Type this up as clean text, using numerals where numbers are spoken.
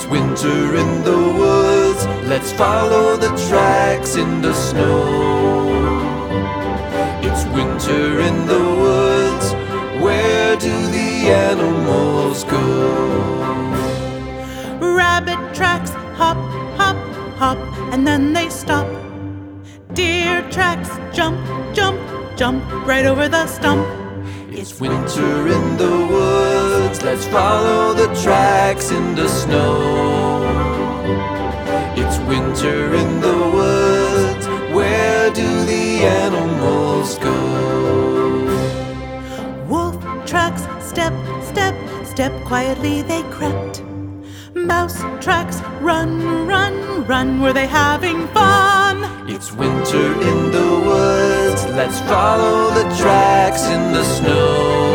It's winter in the woods, let's follow the tracks in the snow. It's winter in the woods, where do the animals go? Rabbit tracks hop, hop, hop, and then they stop. Deer tracks jump, jump, jump, right over the stump. It's winter in the woods, let's follow the tracks in the snow. It's winter in the woods, where do the animals go? Wolf tracks step, step, step, quietly they crept. Mouse tracks run, run, run, were they having fun? It's winter in the woods, let's follow the tracks in the snow.